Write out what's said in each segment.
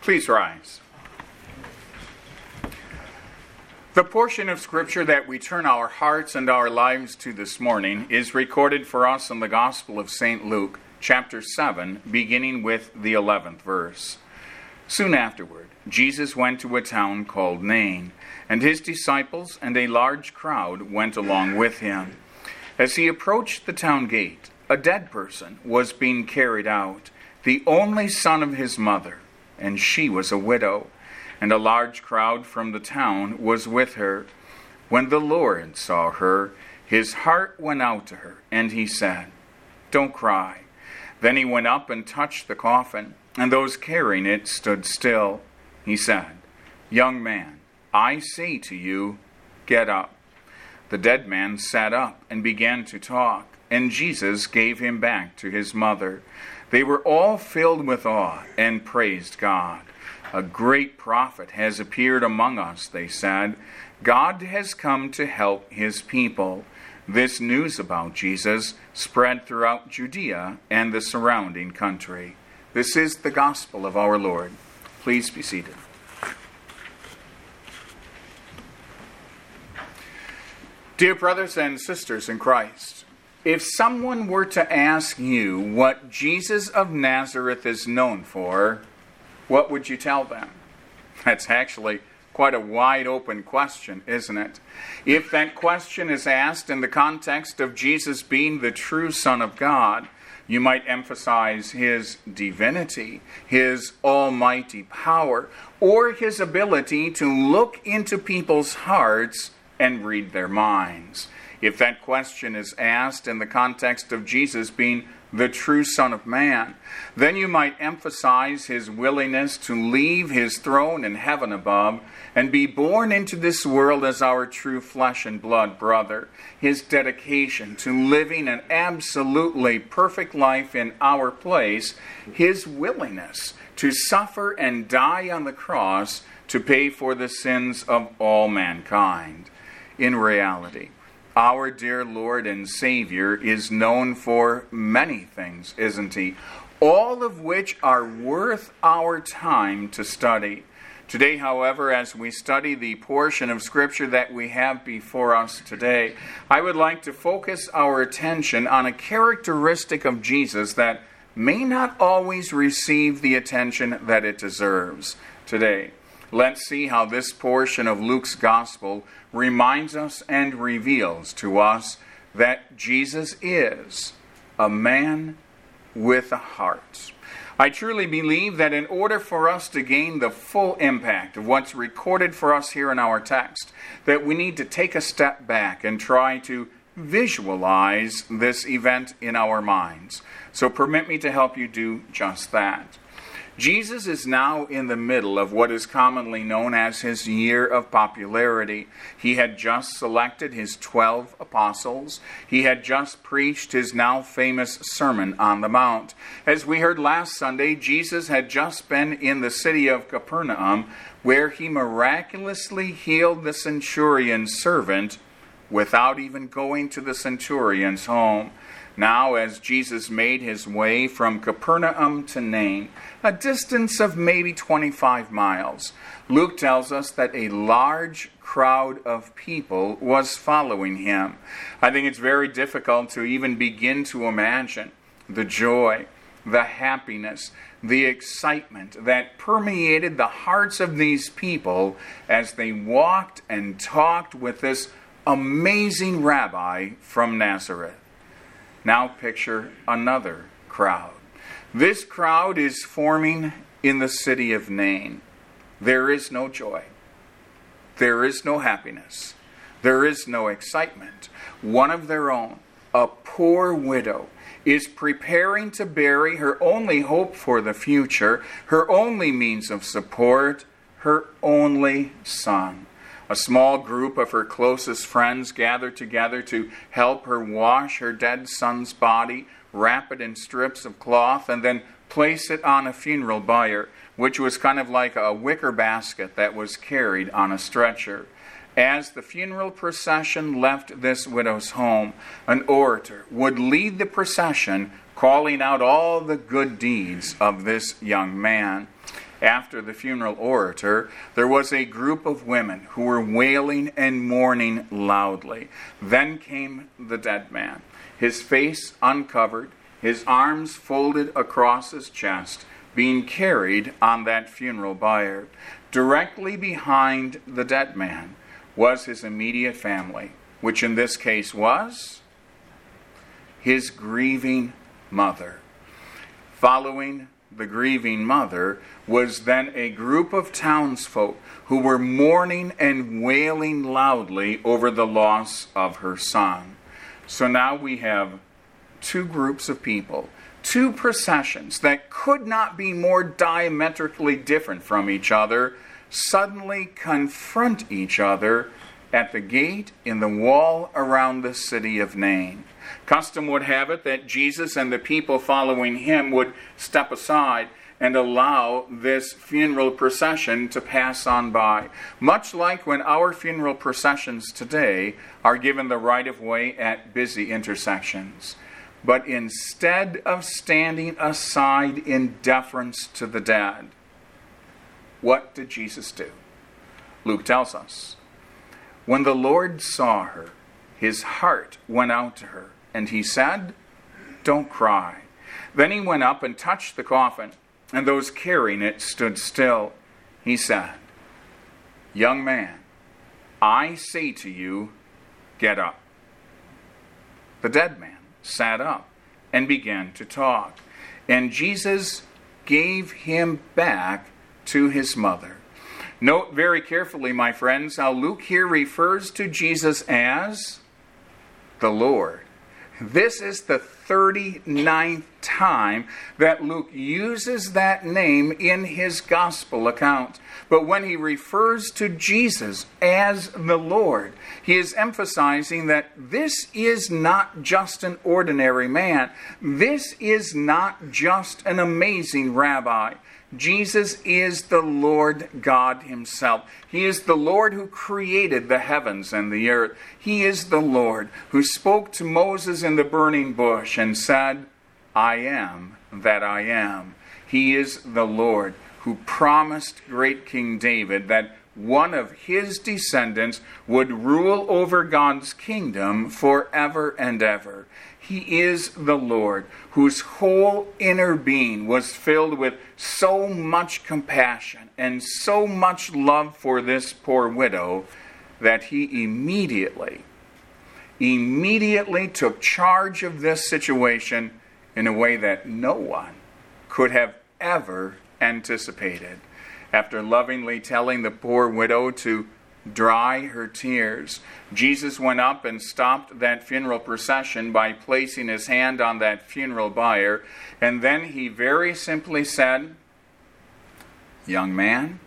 Please rise. The portion of Scripture that we turn our hearts and our lives to this morning is recorded for us in the Gospel of St. Luke, chapter 7, beginning with the 11th verse. Soon afterward, Jesus went to a town called Nain, and his disciples and a large crowd went along with him. As he approached the town gate, a dead person was being carried out, the only son of his mother, and she was a widow, and a large crowd from the town was with her. When the Lord saw her, his heart went out to her, and he said, "Don't cry." Then he went up and touched the coffin, and those carrying it stood still. He said, "Young man, I say to you, get up." The dead man sat up and began to talk, and Jesus gave him back to his mother. They were all filled with awe and praised God. "A great prophet has appeared among us," they said. "God has come to help his people." This news about Jesus spread throughout Judea and the surrounding country. This is the gospel of our Lord. Please be seated. Dear brothers and sisters in Christ, if someone were to ask you what Jesus of Nazareth is known for, what would you tell them? That's actually quite a wide open question, isn't it? If that question is asked in the context of Jesus being the true Son of God, you might emphasize his divinity, his almighty power, or his ability to look into people's hearts and read their minds. If that question is asked in the context of Jesus being the true Son of Man, then you might emphasize his willingness to leave his throne in heaven above and be born into this world as our true flesh and blood brother, his dedication to living an absolutely perfect life in our place, his willingness to suffer and die on the cross to pay for the sins of all mankind. In reality, our dear Lord and Savior is known for many things, isn't he? All of which are worth our time to study. Today, however, as we study the portion of Scripture that we have before us today, I would like to focus our attention on a characteristic of Jesus that may not always receive the attention that it deserves. Today, let's see how this portion of Luke's Gospel reminds us and reveals to us that Jesus is a man with a heart. I truly believe that in order for us to gain the full impact of what's recorded for us here in our text, that we need to take a step back and try to visualize this event in our minds. So permit me to help you do just that. Jesus is now in the middle of what is commonly known as his year of popularity. He had just selected his 12 apostles. He had just preached his now famous Sermon on the Mount. As we heard last Sunday, Jesus had just been in the city of Capernaum, where he miraculously healed the centurion's servant without even going to the centurion's home. Now, as Jesus made his way from Capernaum to Nain, a distance of maybe 25 miles, Luke tells us that a large crowd of people was following him. I think it's very difficult to even begin to imagine the joy, the happiness, the excitement that permeated the hearts of these people as they walked and talked with this amazing rabbi from Nazareth. Now picture another crowd. This crowd is forming in the city of Nain. There is no joy. There is no happiness. There is no excitement. One of their own, a poor widow, is preparing to bury her only hope for the future, her only means of support, her only son. A small group of her closest friends gathered together to help her wash her dead son's body, wrap it in strips of cloth, and then place it on a funeral bier, which was kind of like a wicker basket that was carried on a stretcher. As the funeral procession left this widow's home, an orator would lead the procession, calling out all the good deeds of this young man. After the funeral orator, there was a group of women who were wailing and mourning loudly. Then came the dead man, his face uncovered, his arms folded across his chest, being carried on that funeral bier. Directly behind the dead man was his immediate family, which in this case was his grieving mother. Following the grieving mother was then a group of townsfolk who were mourning and wailing loudly over the loss of her son. So now we have two groups of people, two processions that could not be more diametrically different from each other, suddenly confront each other at the gate in the wall around the city of Nain. Custom would have it that Jesus and the people following him would step aside and allow this funeral procession to pass on by. Much like when our funeral processions today are given the right of way at busy intersections. But instead of standing aside in deference to the dead, what did Jesus do? Luke tells us, when the Lord saw her, his heart went out to her, and he said, "Don't cry." Then he went up and touched the coffin, and those carrying it stood still. He said, "Young man, I say to you, get up." The dead man sat up and began to talk, and Jesus gave him back to his mother. Note very carefully, my friends, how Luke here refers to Jesus as the Lord. This is the 39th time that Luke uses that name in his gospel account. But when he refers to Jesus as the Lord, he is emphasizing that this is not just an ordinary man. This is not just an amazing rabbi. Jesus is the Lord God himself. He is the Lord who created the heavens and the earth. He is the Lord who spoke to Moses in the burning bush and said, "I am that I am." He is the Lord who promised great King David that one of his descendants would rule over God's kingdom forever and ever. He is the Lord whose whole inner being was filled with so much compassion and so much love for this poor widow that he immediately took charge of this situation in a way that no one could have ever anticipated. After lovingly telling the poor widow to dry her tears, Jesus went up and stopped that funeral procession by placing his hand on that funeral bier, and then he very simply said, "Young man,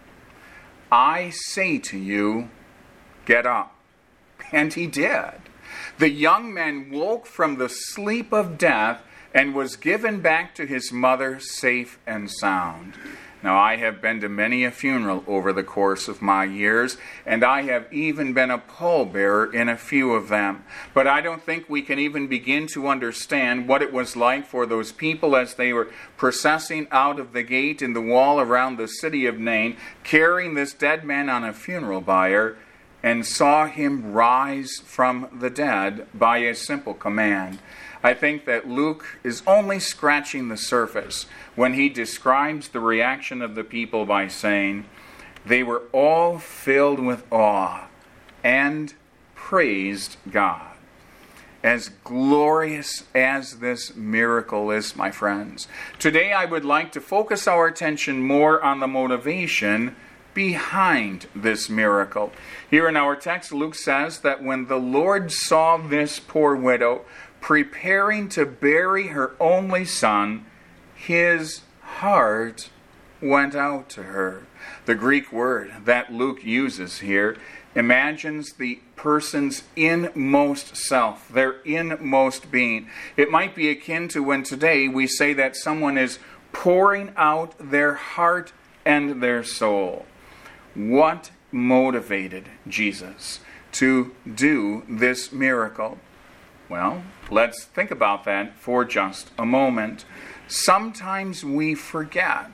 I say to you, get up." And he did. The young man woke from the sleep of death and was given back to his mother safe and sound. Now, I have been to many a funeral over the course of my years, and I have even been a pallbearer in a few of them. But I don't think we can even begin to understand what it was like for those people as they were processing out of the gate in the wall around the city of Nain, carrying this dead man on a funeral bier, and saw him rise from the dead by a simple command. I think that Luke is only scratching the surface when he describes the reaction of the people by saying, "They were all filled with awe and praised God." As glorious as this miracle is, my friends, today I would like to focus our attention more on the motivation behind this miracle. Here in our text, Luke says that when the Lord saw this poor widow preparing to bury her only son, his heart went out to her. The Greek word that Luke uses here imagines the person's inmost self, their inmost being. It might be akin to when today we say that someone is pouring out their heart and their soul. What motivated Jesus to do this miracle? Well, let's think about that for just a moment. Sometimes we forget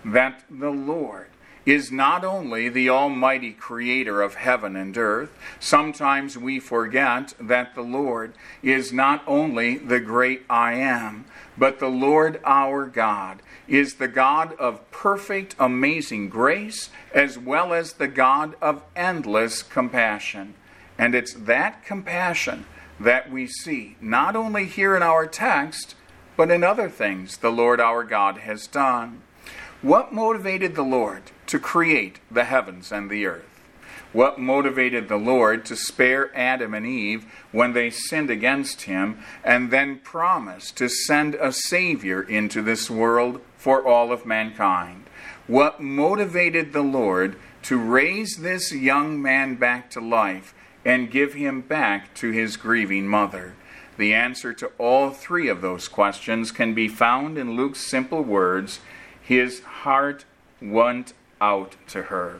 that the Lord is not only the almighty creator of heaven and earth. Sometimes we forget that the Lord is not only the great I am, but the Lord our God is the God of perfect, amazing grace, as well as the God of endless compassion. And it's that compassion that we see not only here in our text, but in other things the Lord our God has done. What motivated the Lord to create the heavens and the earth? What motivated the Lord to spare Adam and Eve when they sinned against him and then promised to send a Savior into this world for all of mankind? What motivated the Lord to raise this young man back to life and give him back to his grieving mother? The answer to all three of those questions can be found in Luke's simple words: his heart went out to her.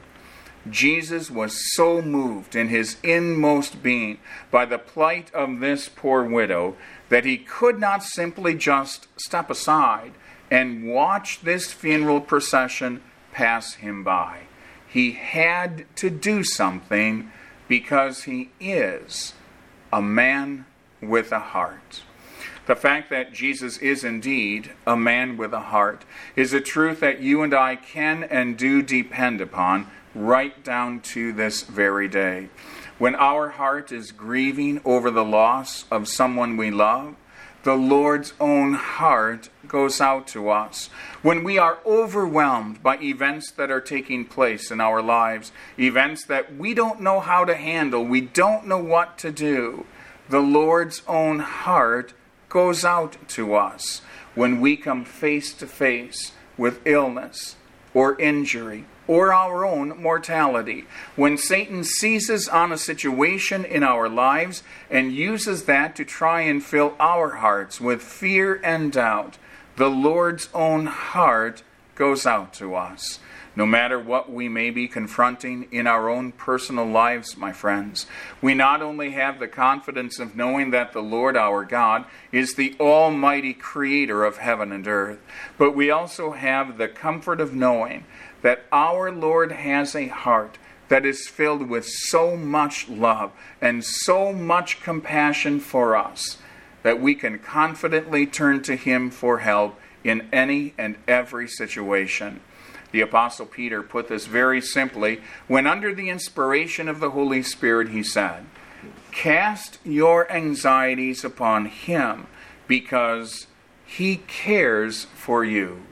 Jesus was so moved in his inmost being by the plight of this poor widow that he could not simply just step aside and watch this funeral procession pass him by. He had to do something because he is a man with a heart. The fact that Jesus is indeed a man with a heart is a truth that you and I can and do depend upon right down to this very day. When our heart is grieving over the loss of someone we love, the Lord's own heart goes out to us. When we are overwhelmed by events that are taking place in our lives, events that we don't know how to handle, we don't know what to do, the Lord's own heart goes out to us. When we come face to face with illness or injury or our own mortality, when Satan seizes on a situation in our lives and uses that to try and fill our hearts with fear and doubt, the Lord's own heart goes out to us. No matter what we may be confronting in our own personal lives, my friends, we not only have the confidence of knowing that the Lord our God is the almighty creator of heaven and earth, but we also have the comfort of knowing that our Lord has a heart that is filled with so much love and so much compassion for us that we can confidently turn to him for help in any and every situation. The Apostle Peter put this very simply when, under the inspiration of the Holy Spirit, he said, "Cast your anxieties upon him because he cares for you."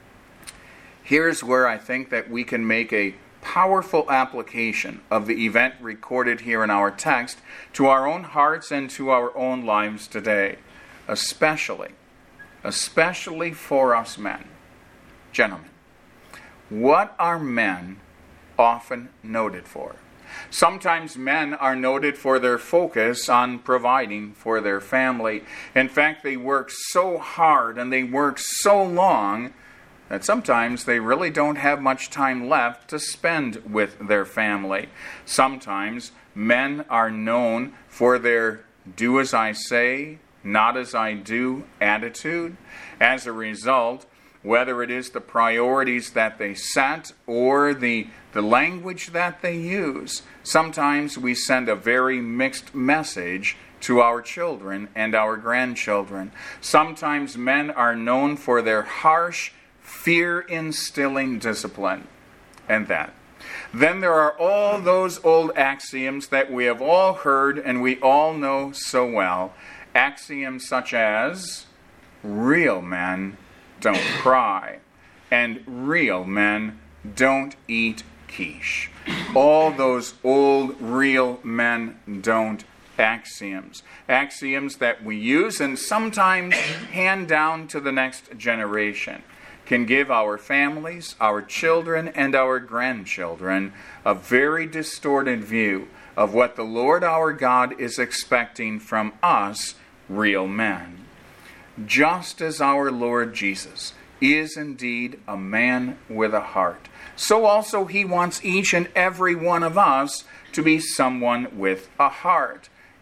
Here's where I think that we can make a powerful application of the event recorded here in our text to our own hearts and to our own lives today, especially for us men. Gentlemen, what are men often noted for? Sometimes men are noted for their focus on providing for their family. In fact, they work so hard and they work so long that sometimes they really don't have much time left to spend with their family. Sometimes men are known for their do as I say, not as I do attitude. As a result, whether it is the priorities that they set or the language that they use, sometimes we send a very mixed message to our children and our grandchildren. Sometimes men are known for their harsh, fear-instilling discipline. And then there are all those old axioms that we have all heard and we all know so well. Axioms such as, real men don't cry, and real men don't eat quiche. All those old real men don't axioms. Axioms that we use and sometimes hand down to the next generation can give our families, our children, and our grandchildren a very distorted view of what the Lord our God is expecting from us, real men. Just as our Lord Jesus is indeed a man with a heart, so also he wants each and every one of us to be someone with a heart.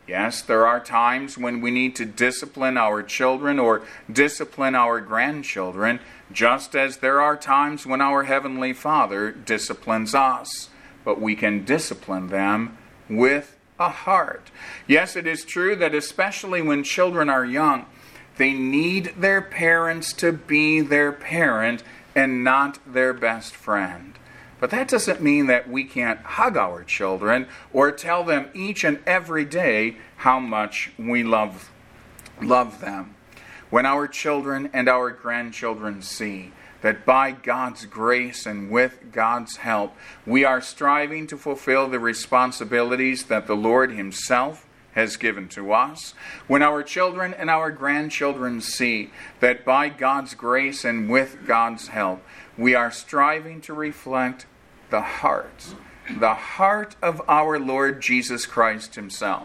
Yes, there are times when we need to discipline our children or discipline our grandchildren, just as there are times when our Heavenly Father disciplines us. But we can discipline them with a heart. Yes, it is true that especially when children are young, they need their parents to be their parent and not their best friend. But that doesn't mean that we can't hug our children or tell them each and every day how much we love them. When our children and our grandchildren see that by God's grace and with God's help, we are striving to fulfill the responsibilities that the Lord Himself has given to us. When our children and our grandchildren see that by God's grace and with God's help, we are striving to reflect the heart of our Lord Jesus Christ Himself,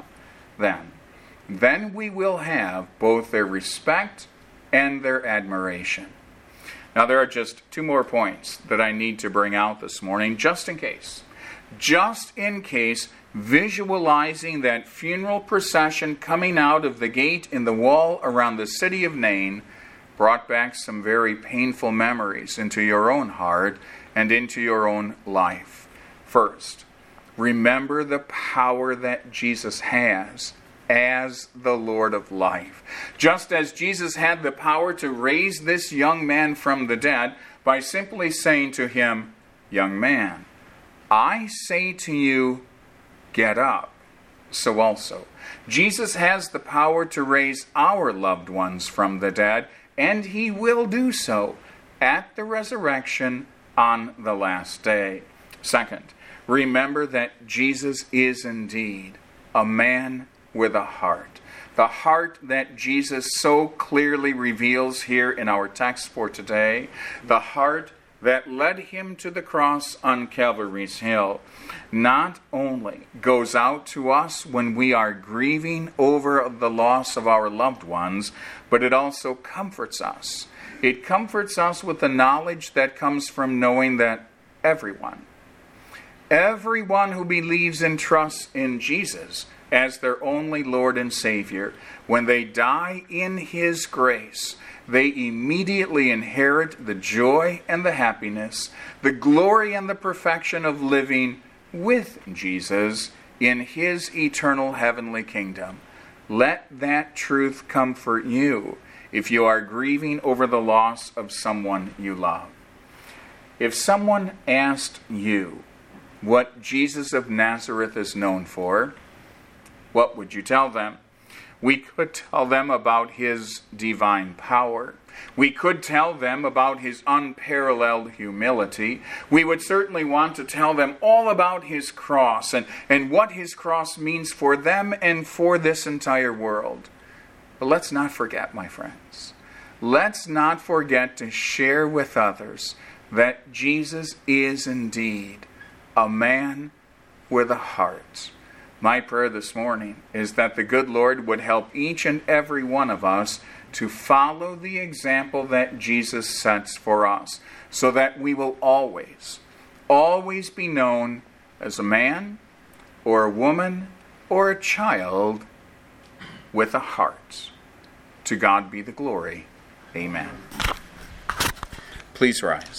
then we will have both their respect and their admiration. Now, there are just 2 more points that I need to bring out this morning, just in case. Just in case, visualizing that funeral procession coming out of the gate in the wall around the city of Nain brought back some very painful memories into your own heart and into your own life. First, remember the power that Jesus has as the Lord of life. Just as Jesus had the power to raise this young man from the dead by simply saying to him, "Young man, I say to you, get up," so also Jesus has the power to raise our loved ones from the dead, and He will do so at the resurrection on the last day. Second, remember that Jesus is indeed a man with a heart. The heart that Jesus so clearly reveals here in our text for today. The heart that led Him to the cross on Calvary's Hill not only goes out to us when we are grieving over the loss of our loved ones, but it also comforts us. It comforts us with the knowledge that comes from knowing that everyone who believes and trusts in Jesus as their only Lord and Savior, when they die in His grace, they immediately inherit the joy and the happiness, the glory and the perfection of living with Jesus in His eternal heavenly kingdom. Let that truth comfort you if you are grieving over the loss of someone you love. If someone asked you what Jesus of Nazareth is known for, what would you tell them? We could tell them about His divine power. We could tell them about His unparalleled humility. We would certainly want to tell them all about His cross and what His cross means for them and for this entire world. But let's not forget, my friends, let's not forget to share with others that Jesus is indeed a man with a heart. My prayer this morning is that the good Lord would help each and every one of us to follow the example that Jesus sets for us, so that we will always be known as a man or a woman or a child with a heart. To God be the glory. Amen. Please rise.